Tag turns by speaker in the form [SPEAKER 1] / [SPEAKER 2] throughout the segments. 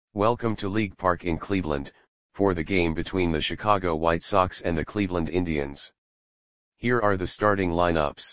[SPEAKER 1] Welcome to League Park in Cleveland, for the game between the Chicago White Sox and the Cleveland Indians. Here are the starting lineups.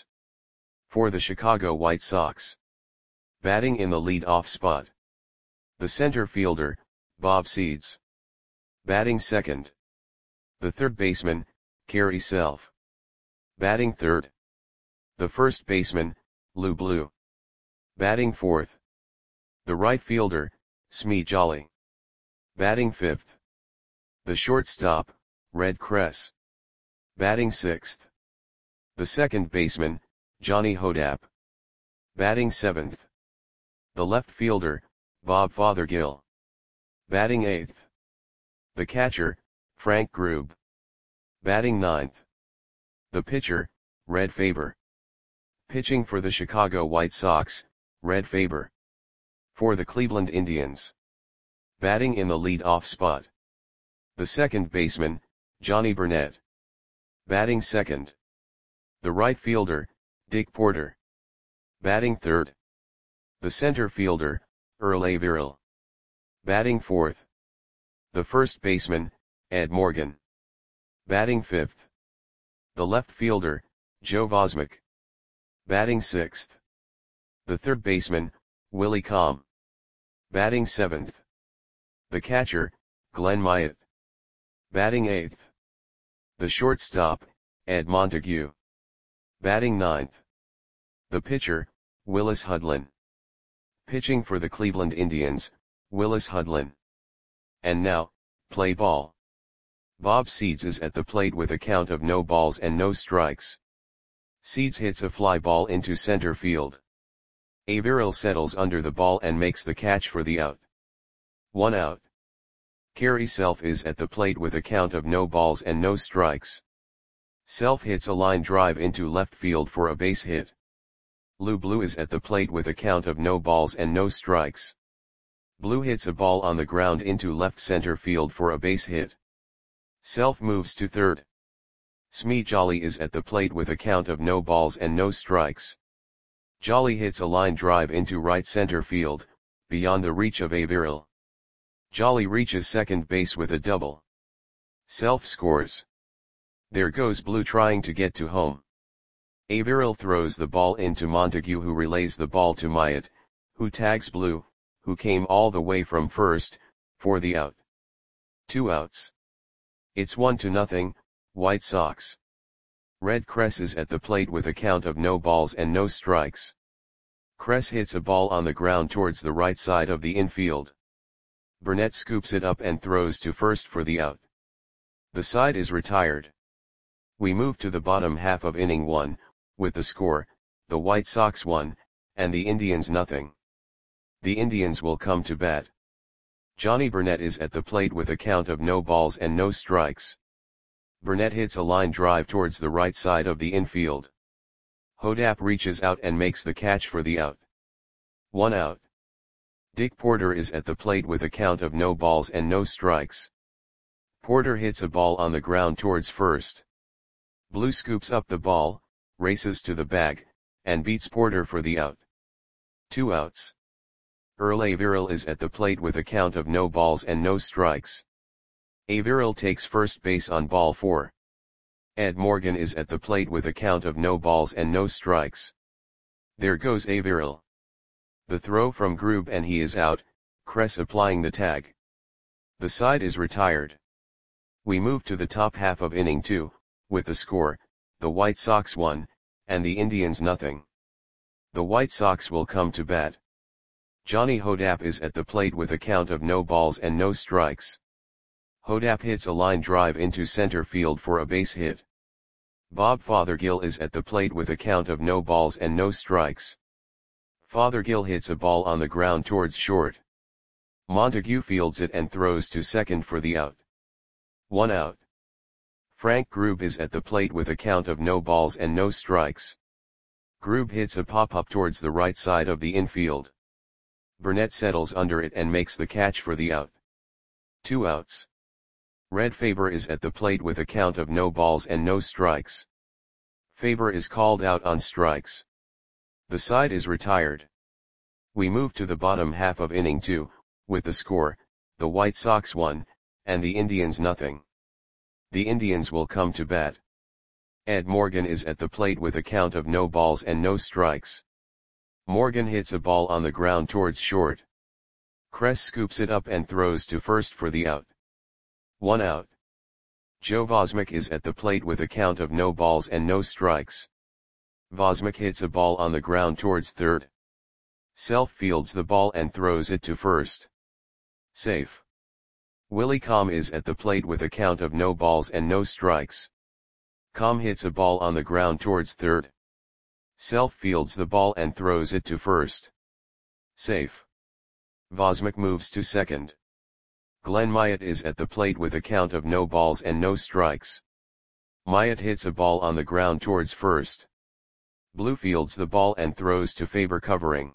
[SPEAKER 1] For the Chicago White Sox. Batting in the lead-off spot. The center fielder, Bob Seeds. Batting second. The third baseman, Gary Self. Batting third. The first baseman, Lou Blue. Batting fourth. The right fielder, Smee Jolly. Batting fifth. The shortstop, Red Cress. Batting sixth. The second baseman, Johnny Hodapp. Batting seventh. The left fielder, Bob Fothergill. Batting eighth. The catcher, Frank Grube. Batting ninth. The pitcher, Red Faber. Pitching for the Chicago White Sox, Red Faber. For the Cleveland Indians. Batting in the lead-off spot. The second baseman, Johnny Burnett. Batting second. The right fielder, Dick Porter. Batting third. The center fielder, Earl Averill. Batting fourth. The first baseman, Ed Morgan. Batting fifth. The left fielder, Joe Vosmick. Batting sixth. The third baseman, Willie Comm. Batting seventh. The catcher, Glenn Myatt. Batting eighth. The shortstop, Ed Montague. Batting ninth. The pitcher, Willis Hudlin. Pitching for the Cleveland Indians, Willis Hudlin. And now, play ball. Bob Seeds is at the plate with a count of no balls and no strikes. Seeds hits a fly ball into center field. Averill settles under the ball and makes the catch for the out. 1 out. Gary Self is at the plate with a count of no balls and no strikes. Self hits a line drive into left field for a base hit. Lou Blue is at the plate with a count of no balls and no strikes. Blue hits a ball on the ground into left center field for a base hit. Self moves to third. Smee Jolly is at the plate with a count of no balls and no strikes. Jolly hits a line drive into right center field, beyond the reach of Averill. Jolly reaches second base with a double. Self scores. There goes Blue trying to get to home. Averill throws the ball into Montague, who relays the ball to Myatt, who tags Blue, who came all the way from first, for the out. 2 outs. It's 1-0, White Sox. Red Cress is at the plate with a count of no balls and no strikes. Cress hits a ball on the ground towards the right side of the infield. Burnett scoops it up and throws to first for the out. The side is retired. We move to the bottom half of inning 1, with the score, the White Sox 1, and the Indians 0. The Indians will come to bat. Johnny Burnett is at the plate with a count of no balls and no strikes. Burnett hits a line drive towards the right side of the infield. Hodapp reaches out and makes the catch for the out. 1 out. Dick Porter is at the plate with a count of no balls and no strikes. Porter hits a ball on the ground towards first. Blue scoops up the ball, races to the bag, and beats Porter for the out. 2 outs. Earl Averill is at the plate with a count of no balls and no strikes. Averill takes first base on ball 4. Ed Morgan is at the plate with a count of no balls and no strikes. There goes Averill. The throw from Grube and he is out, Cress applying the tag. The side is retired. We move to the top half of inning 2, with the score, the White Sox 1, and the Indians 0. The White Sox will come to bat. Johnny Hodapp is at the plate with a count of no balls and no strikes. Hodapp hits a line drive into center field for a base hit. Bob Fothergill is at the plate with a count of no balls and no strikes. Fothergill hits a ball on the ground towards short. Montague fields it and throws to second for the out. 1 out. Frank Grube is at the plate with a count of no balls and no strikes. Grube hits a pop-up towards the right side of the infield. Burnett settles under it and makes the catch for the out. 2 outs. Red Faber is at the plate with a count of no balls and no strikes. Faber is called out on strikes. The side is retired. We move to the bottom half of inning 2, with the score, the White Sox 1, and the Indians nothing. The Indians will come to bat. Ed Morgan is at the plate with a count of no balls and no strikes. Morgan hits a ball on the ground towards short. Kress scoops it up and throws to first for the out. 1 out. Joe Vosmek is at the plate with a count of no balls and no strikes. Vosmek hits a ball on the ground towards third. Self fields the ball and throws it to first. Safe. Willie Comm is at the plate with a count of no balls and no strikes. Comm hits a ball on the ground towards third. Self fields the ball and throws it to first. Safe. Vosmek moves to second. Glenn Myatt is at the plate with a count of no balls and no strikes. Myatt hits a ball on the ground towards first. Blue fields the ball and throws to Faber covering.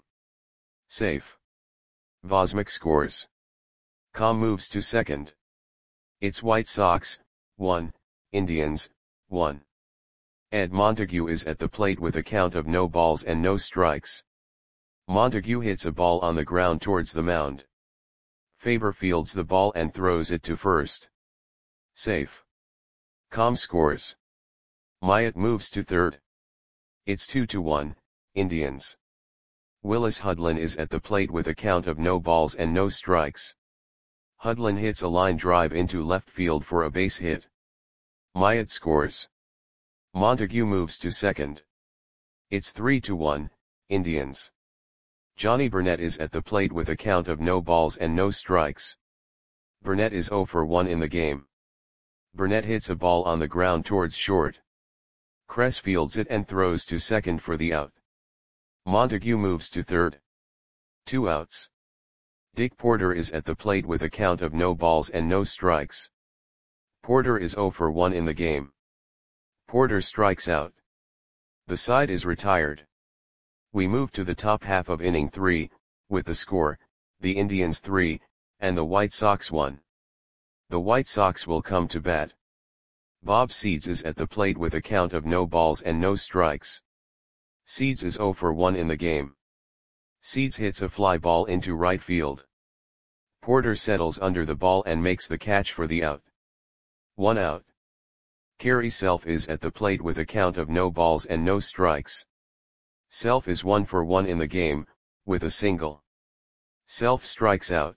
[SPEAKER 1] Safe. Vosmek scores. Comm moves to second. It's White Sox, 1, Indians, 1. Ed Montague is at the plate with a count of no balls and no strikes. Montague hits a ball on the ground towards the mound. Faber fields the ball and throws it to first. Safe. Comm scores. Myatt moves to third. It's 2-1, Indians. Willis Hudlin is at the plate with a count of no balls and no strikes. Hudlin hits a line drive into left field for a base hit. Myatt scores. Montague moves to second. It's 3-1, Indians. Johnny Burnett is at the plate with a count of no balls and no strikes. Burnett is 0 for 1 in the game. Burnett hits a ball on the ground towards short. Kress fields it and throws to second for the out. Montague moves to third. 2 outs. Dick Porter is at the plate with a count of no balls and no strikes. Porter is 0 for 1 in the game. Porter strikes out. The side is retired. We move to the top half of inning 3, with the score, the Indians 3, and the White Sox 1. The White Sox will come to bat. Bob Seeds is at the plate with a count of no balls and no strikes. Seeds is 0 for 1 in the game. Seeds hits a fly ball into right field. Porter settles under the ball and makes the catch for the out. 1 out. Kerry Self is at the plate with a count of no balls and no strikes. Self is 1 for 1 in the game, with a single. Self strikes out.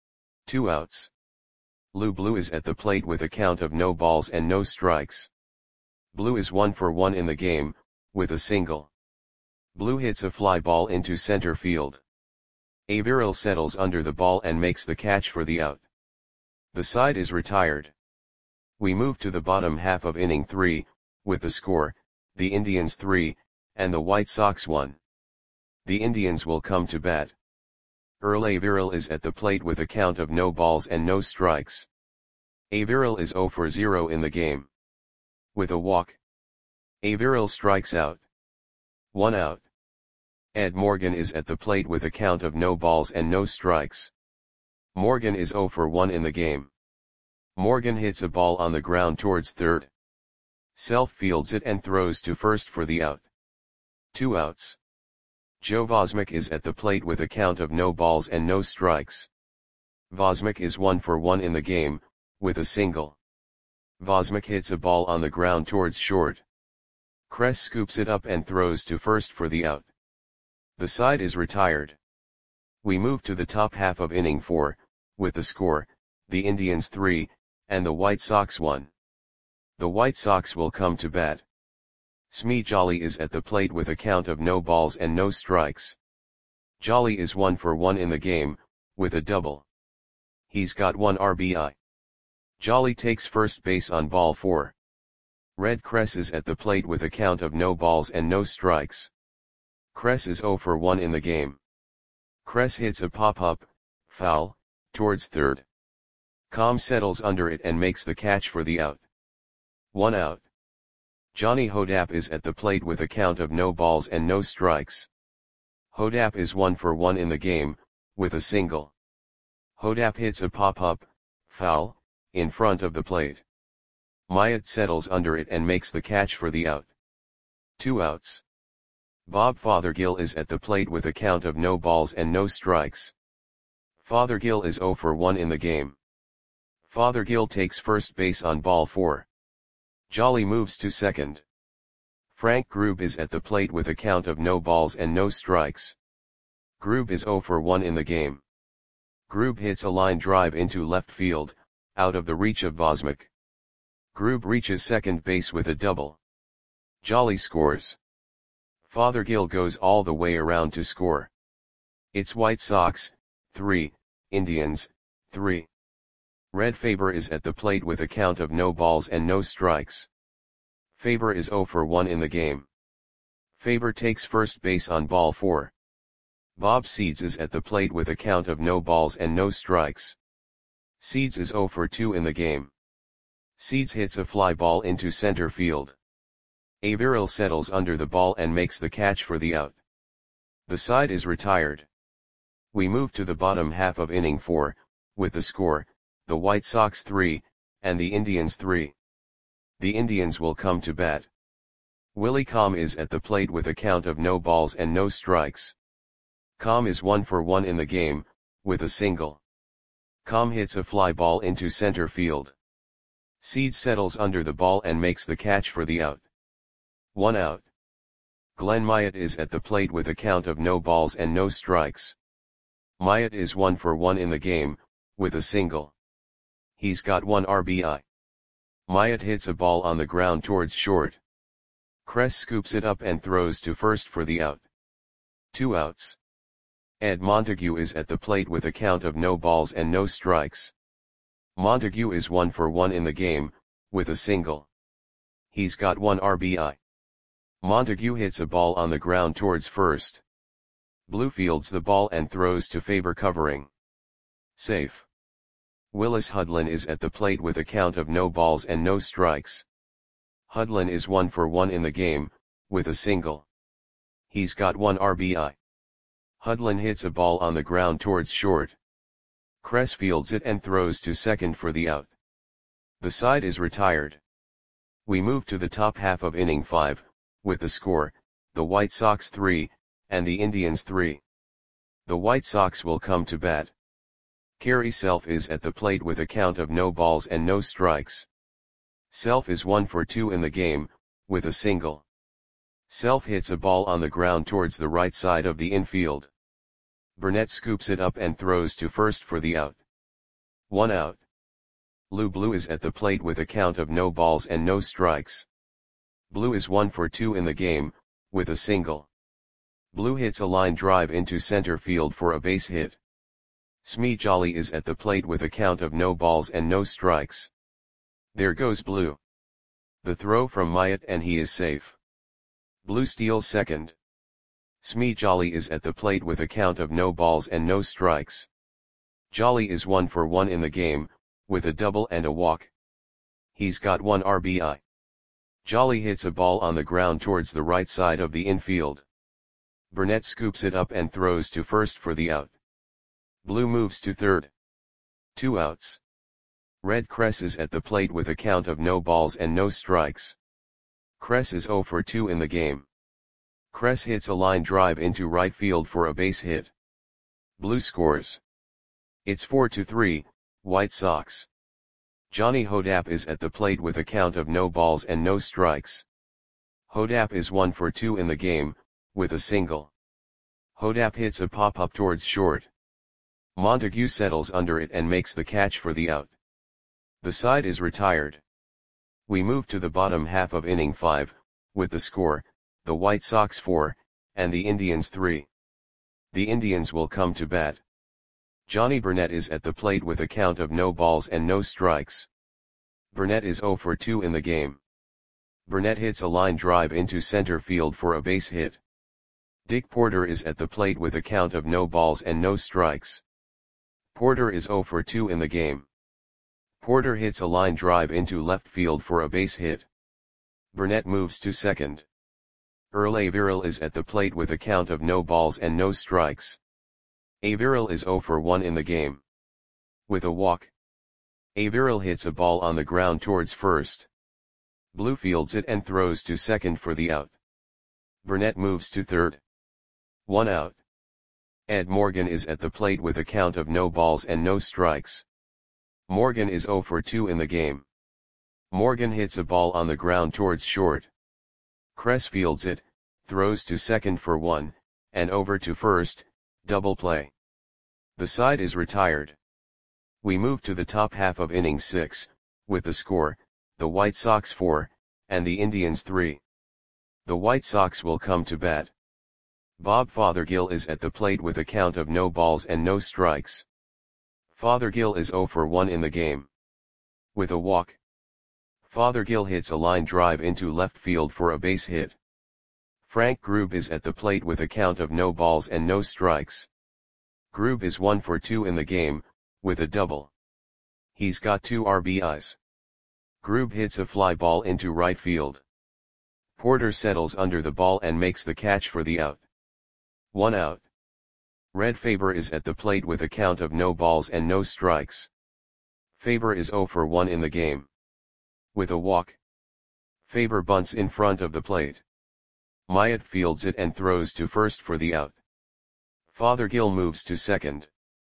[SPEAKER 1] 2 outs. Lou Blue is at the plate with a count of no balls and no strikes. Blue is 1 for 1 in the game, with a single. Blue hits a fly ball into center field. Averill settles under the ball and makes the catch for the out. The side is retired. We move to the bottom half of inning 3, with the score, the Indians 3, and the White Sox 1. The Indians will come to bat. Earl Averill is at the plate with a count of no balls and no strikes. Averill is 0 for 0 in the game. With a walk. Averill strikes out. 1 out. Ed Morgan is at the plate with a count of no balls and no strikes. Morgan is 0 for 1 in the game. Morgan hits a ball on the ground towards third. Self fields it and throws to first for the out. 2 outs. Joe Vosmek is at the plate with a count of no balls and no strikes. Vosmek is 1 for 1 in the game, with a single. Vosmek hits a ball on the ground towards short. Kress scoops it up and throws to first for the out. The side is retired. We move to the top half of inning 4, with the score, the Indians 3, and the White Sox 1. The White Sox will come to bat. Smee Jolly is at the plate with a count of no balls and no strikes. Jolly is 1 for 1 in the game, with a double. He's got 1 RBI. Jolly takes first base on ball 4. Red Kress is at the plate with a count of no balls and no strikes. Kress is 0 for 1 in the game. Kress hits a pop-up, foul, towards third. Comm settles under it and makes the catch for the out. 1 out. Johnny Hodapp is at the plate with a count of no balls and no strikes. Hodapp is 1 for 1 in the game, with a single. Hodapp hits a pop-up, foul, in front of the plate. Myatt settles under it and makes the catch for the out. 2 outs. Bob Fothergill is at the plate with a count of no balls and no strikes. Fothergill is 0 for 1 in the game. Fothergill takes first base on ball 4. Jolly moves to second. Frank Grube is at the plate with a count of no balls and no strikes. Grube is 0 for 1 in the game. Grube hits a line drive into left field, out of the reach of Bosmic. Grube reaches second base with a double. Jolly scores. Fothergill goes all the way around to score. It's White Sox, 3, Indians, 3. Red Faber is at the plate with a count of no balls and no strikes. Faber is 0 for 1 in the game. Faber takes first base on ball 4. Bob Seeds is at the plate with a count of no balls and no strikes. Seeds is 0 for 2 in the game. Seeds hits a fly ball into center field. Averill settles under the ball and makes the catch for the out. The side is retired. We move to the bottom half of inning 4, with the score, the White Sox 3, and the Indians 3. The Indians will come to bat. Willie Comm is at the plate with a count of no balls and no strikes. Comm is 1 for 1 in the game, with a single. Comm hits a fly ball into center field. Seeds settles under the ball and makes the catch for the out. 1 out. Glenn Myatt is at the plate with a count of no balls and no strikes. Myatt is 1 for 1 in the game, with a single. He's got 1 RBI. Myatt hits a ball on the ground towards short. Kress scoops it up and throws to first for the out. 2 outs. Ed Montague is at the plate with a count of no balls and no strikes. Montague is 1 for 1 in the game, with a single. He's got 1 RBI. Montague hits a ball on the ground towards first. Blue fields the ball and throws to Faber covering. Safe. Willis Hudlin is at the plate with a count of no balls and no strikes. Hudlin is 1 for 1 in the game, with a single. He's got 1 RBI. Hudlin hits a ball on the ground towards short. Kress fields it and throws to second for the out. The side is retired. We move to the top half of inning 5, with the score, the White Sox 3, and the Indians 3. The White Sox will come to bat. Kerry Self is at the plate with a count of no balls and no strikes. Self is 1 for 2 in the game, with a single. Self hits a ball on the ground towards the right side of the infield. Burnett scoops it up and throws to first for the out. 1 out. Lou Blue is at the plate with a count of no balls and no strikes. Blue is 1 for 2 in the game, with a single. Blue hits a line drive into center field for a base hit. Smee Jolly is at the plate with a count of no balls and no strikes. There goes Blue. The throw from Myatt and he is safe. Blue steals second. Smee Jolly is at the plate with a count of no balls and no strikes. Jolly is 1 for 1 in the game, with a double and a walk. He's got 1 RBI. Jolly hits a ball on the ground towards the right side of the infield. Burnett scoops it up and throws to first for the out. Blue moves to third. 2 outs. Red Kress is at the plate with a count of no balls and no strikes. Kress is 0 for 2 in the game. Kress hits a line drive into right field for a base hit. Blue scores. It's 4-3, White Sox. Johnny Hodapp is at the plate with a count of no balls and no strikes. Hodapp is 1 for 2 in the game, with a single. Hodapp hits a pop-up towards short. Montague settles under it and makes the catch for the out. The side is retired. We move to the bottom half of inning 5, with the score, the White Sox 4, and the Indians 3. The Indians will come to bat. Johnny Burnett is at the plate with a count of no balls and no strikes. Burnett is 0 for 2 in the game. Burnett hits a line drive into center field for a base hit. Dick Porter is at the plate with a count of no balls and no strikes. Porter is 0 for 2 in the game. Porter hits a line drive into left field for a base hit. Burnett moves to second. Earl Averill is at the plate with a count of no balls and no strikes. Averill is 0 for 1 in the game. With a walk. Averill hits a ball on the ground towards first. Blue fields it and throws to second for the out. Burnett moves to third. 1 out. Ed Morgan is at the plate with a count of no balls and no strikes. Morgan is 0 for 2 in the game. Morgan hits a ball on the ground towards short. Kress fields it, throws to second for 1, and over to first, double play. The side is retired. We move to the top half of inning 6, with the score, the White Sox 4, and the Indians 3. The White Sox will come to bat. Bob Fothergill is at the plate with a count of no balls and no strikes. Fothergill is 0 for 1 in the game. With a walk. Fothergill hits a line drive into left field for a base hit. Frank Grube is at the plate with a count of no balls and no strikes. Grube is 1 for 2 in the game, with a double. He's got 2 RBIs. Grube hits a fly ball into right field. Porter settles under the ball and makes the catch for the out. 1 out. Red Faber is at the plate with a count of no balls and no strikes. Faber is 0 for 1 in the game. With a walk. Faber bunts in front of the plate. Myatt fields it and throws to first for the out. Fothergill moves to second.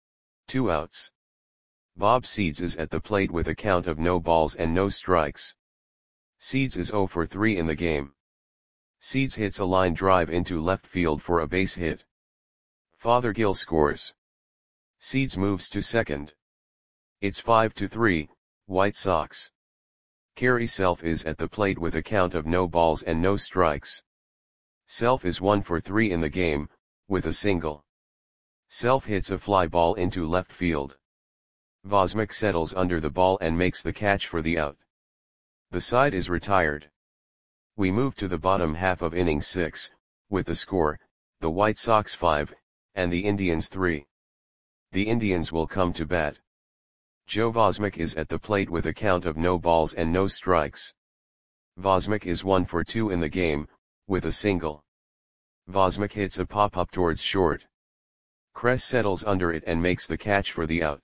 [SPEAKER 1] 2 outs. Bob Seeds is at the plate with a count of no balls and no strikes. Seeds is 0 for 3 in the game. Seeds hits a line drive into left field for a base hit. Fothergill scores. Seeds moves to second. It's 5-3, White Sox. Kerry Self is at the plate with a count of no balls and no strikes. Self is 1 for 3 in the game, with a single. Self hits a fly ball into left field. Vosmic settles under the ball and makes the catch for the out. The side is retired. We move to the bottom half of inning 6, with the score, the White Sox 5, and the Indians 3. The Indians will come to bat. Joe Vosmic is at the plate with a count of no balls and no strikes. Vosmic is 1 for 2 in the game, with a single. Vosmic hits a pop-up towards short. Kress settles under it and makes the catch for the out.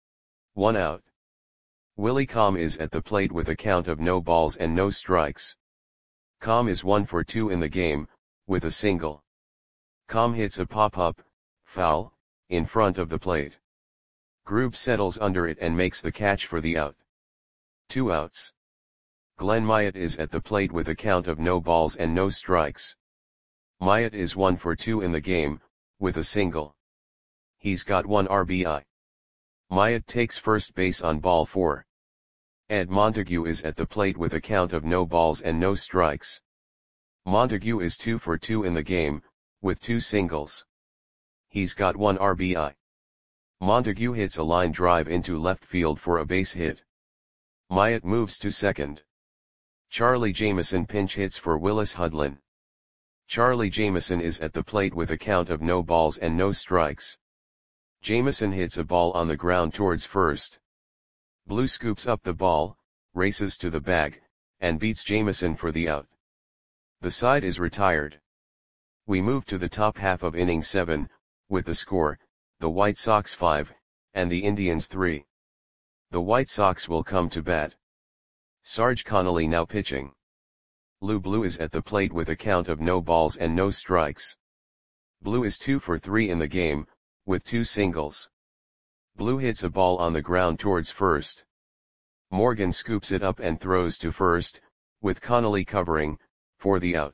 [SPEAKER 1] 1 out. Willie Comm is at the plate with a count of no balls and no strikes. Comm is 1 for 2 in the game, with a single. Comm hits a pop-up, foul, in front of the plate. Grube settles under it and makes the catch for the out. 2 outs. Glenn Myatt is at the plate with a count of no balls and no strikes. Myatt is 1 for 2 in the game, with a single. He's got 1 RBI. Myatt takes first base on ball 4. Ed Montague is at the plate with a count of no balls and no strikes. Montague is 2 for 2 in the game, with 2 singles. He's got 1 RBI. Montague hits a line drive into left field for a base hit. Myatt moves to second. Charlie Jameson pinch hits for Willis Hudlin. Charlie Jameson is at the plate with a count of no balls and no strikes. Jameson hits a ball on the ground towards first. Blue scoops up the ball, races to the bag, and beats Jameson for the out. The side is retired. We move to the top half of inning 7, with the score, the White Sox 5, and the Indians 3. The White Sox will come to bat. Sarge Connolly now pitching. Lou Blue is at the plate with a count of no balls and no strikes. Blue is 2 for 3 in the game, with 2 singles. Blue hits a ball on the ground towards first. Morgan scoops it up and throws to first, with Connolly covering, for the out.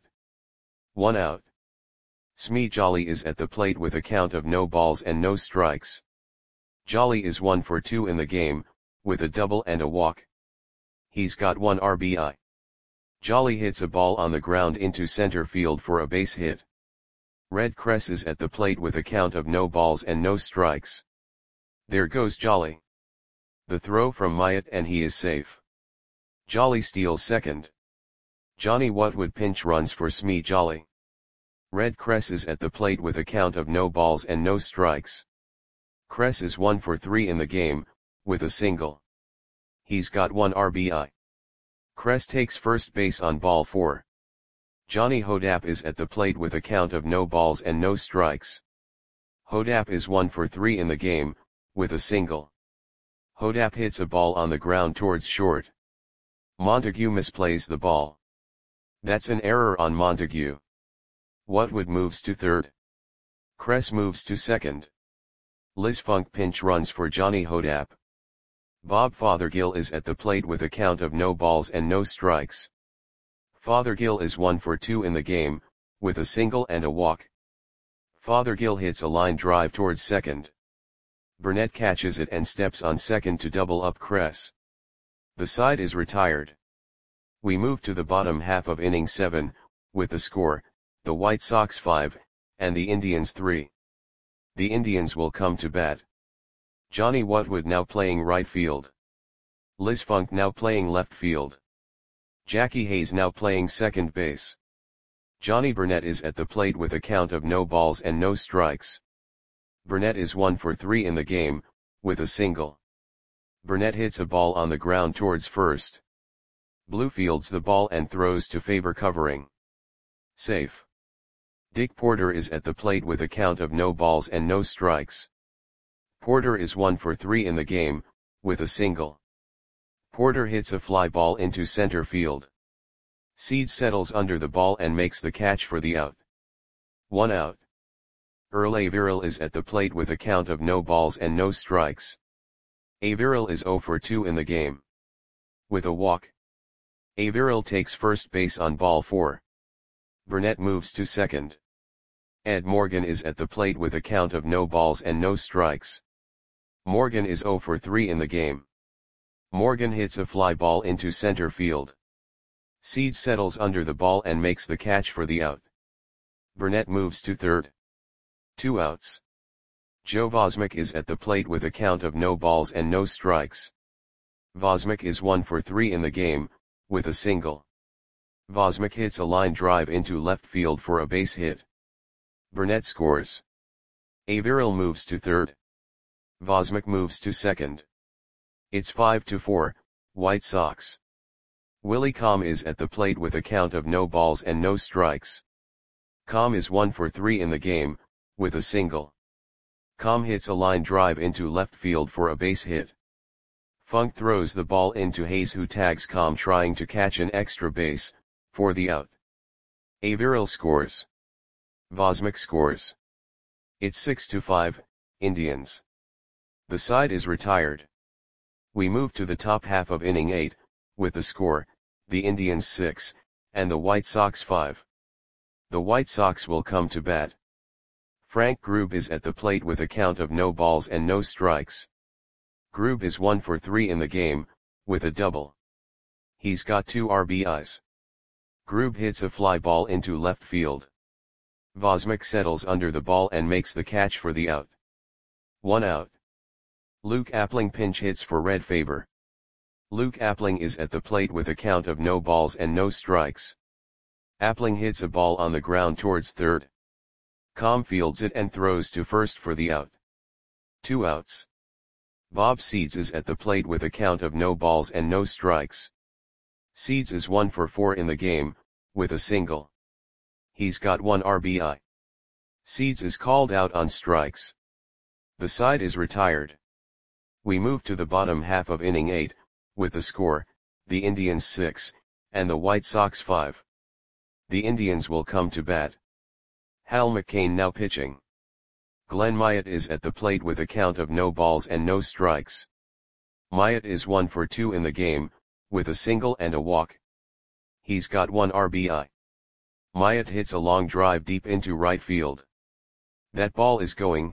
[SPEAKER 1] 1 out. Smee Jolly is at the plate with a count of no balls and no strikes. Jolly is 1 for 2 in the game, with a double and a walk. He's got 1 RBI. Jolly hits a ball on the ground into center field for a base hit. Red Kress is at the plate with a count of no balls and no strikes. There goes Jolly. The throw from Myatt and he is safe. Jolly steals second. Johnny Whatwood pinch runs for Smee Jolly. Red Kress is at the plate with a count of no balls and no strikes. Kress is 1 for 3 in the game, with a single. He's got 1 RBI. Kress takes first base on ball 4. Johnny Hodap is at the plate with a count of no balls and no strikes. Hodap is 1 for 3 in the game, with a single. Hodap hits a ball on the ground towards short. Montague misplays the ball. That's an error on Montague. Whatwood moves to third. Kress moves to second. Liz Funk pinch runs for Johnny Hodapp. Bob Fothergill is at the plate with a count of no balls and no strikes. Fothergill is 1 for 2 in the game, with a single and a walk. Fothergill hits a line drive towards second. Burnett catches it and steps on second to double up Kress. The side is retired. We move to the bottom half of inning 7, with the score, the White Sox 5, and the Indians 3. The Indians will come to bat. Johnny Whatwood now playing right field. Liz Funk now playing left field. Jackie Hayes now playing second base. Johnny Burnett is at the plate with a count of no balls and no strikes. Burnett is 1 for 3 in the game, with a single. Burnett hits a ball on the ground towards first. Blue fields the ball and throws to Faber covering. Safe. Dick Porter is at the plate with a count of no balls and no strikes. Porter is 1 for 3 in the game, with a single. Porter hits a fly ball into center field. Seeds settles under the ball and makes the catch for the out. 1 out. Earl Averill is at the plate with a count of no balls and no strikes. Averill is 0 for 2 in the game. With a walk. Averill takes first base on ball 4. Burnett moves to second. Ed Morgan is at the plate with a count of no balls and no strikes. Morgan is 0 for 3 in the game. Morgan hits a fly ball into center field. Seeds settles under the ball and makes the catch for the out. Burnett moves to third. 2 outs. Joe Vosmick is at the plate with a count of no balls and no strikes. Vosmick is 1 for 3 in the game, with a single. Vosmick hits a line drive into left field for a base hit. Burnett scores. Averill moves to third. Vosmick moves to second. It's 5-4, White Sox. Willie Comm is at the plate with a count of no balls and no strikes. Comm is 1 for 3 in the game, with a single. Comm hits a line drive into left field for a base hit. Funk throws the ball into Hayes, who tags Comm trying to catch an extra base, for the out. Averill scores. Vosmick scores. It's 6-5, Indians. The side is retired. We move to the top half of inning 8, with the score, the Indians 6, and the White Sox 5. The White Sox will come to bat. Frank Grube is at the plate with a count of no balls and no strikes. Grube is 1 for 3 in the game, with a double. He's got 2 RBIs. Grube hits a fly ball into left field. Vosmick settles under the ball and makes the catch for the out. 1 out. Luke Appling pinch hits for Red Faber. Luke Appling is at the plate with a count of no balls and no strikes. Appling hits a ball on the ground towards third. Comm fields it and throws to first for the out. 2 outs. Bob Seeds is at the plate with a count of no balls and no strikes. Seeds is 1 for 4 in the game, with a single. He's got 1 RBI. Seeds is called out on strikes. The side is retired. We move to the bottom half of inning 8, with the score, the Indians 6, and the White Sox 5. The Indians will come to bat. Hal McCain now pitching. Glenn Myatt is at the plate with a count of no balls and no strikes. Myatt is 1 for 2 in the game, with a single and a walk. He's got 1 RBI. Myatt hits a long drive deep into right field. That ball is going,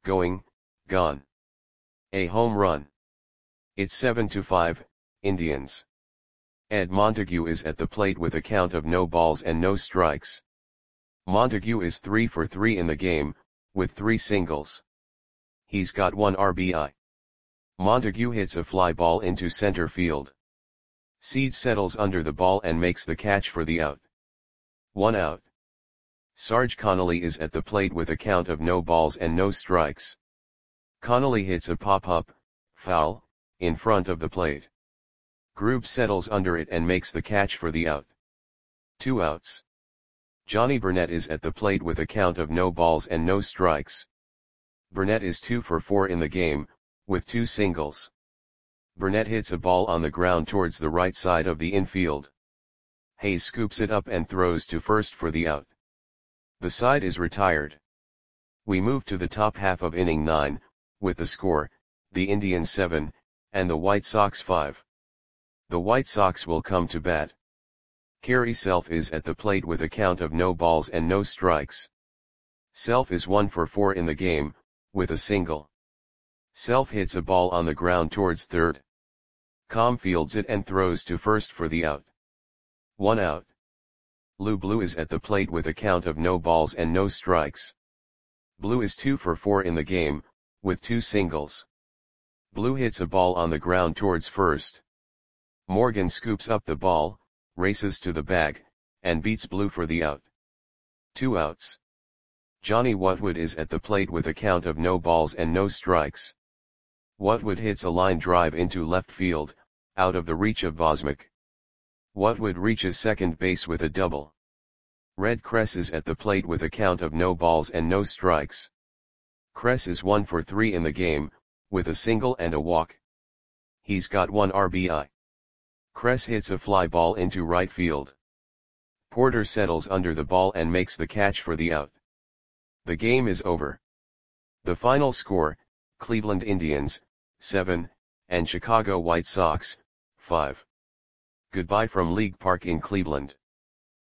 [SPEAKER 1] gone. A home run. It's 7-5, Indians. Ed Montague is at the plate with a count of no balls and no strikes. Montague is 3 for 3 in the game, with 3 singles. He's got 1 RBI. Montague hits a fly ball into center field. Seed settles under the ball and makes the catch for the out. 1 out. Sarge Connolly is at the plate with a count of no balls and no strikes. Connolly hits a pop-up, foul, in front of the plate. Grube settles under it and makes the catch for the out. 2 outs. Johnny Burnett is at the plate with a count of no balls and no strikes. Burnett is 2 for 4 in the game, with 2 singles. Burnett hits a ball on the ground towards the right side of the infield. Hayes scoops it up and throws to first for the out. The side is retired. We move to the top half of inning 9, with the score, the Indians 7, and the White Sox 5. The White Sox will come to bat. Gary Self is at the plate with a count of no balls and no strikes. Self is 1 for 4 in the game, with a single. Self hits a ball on the ground towards third. Com fields it and throws to first for the out. 1 out. Lou Blue is at the plate with a count of no balls and no strikes. Blue is 2 for 4 in the game, with 2 singles. Blue hits a ball on the ground towards first. Morgan scoops up the ball, races to the bag, and beats Blue for the out. 2 outs. Johnny Whatwood is at the plate with a count of no balls and no strikes. Whatwood hits a line drive into left field, out of the reach of Bosmic. Whatwood reaches second base with a double. Red Kress is at the plate with a count of no balls and no strikes. Kress is 1 for 3 in the game, with a single and a walk. He's got 1 RBI. Kress hits a fly ball into right field. Porter settles under the ball and makes the catch for the out. The game is over. The final score, Cleveland Indians, 7, and Chicago White Sox, 5. Goodbye from League Park in Cleveland.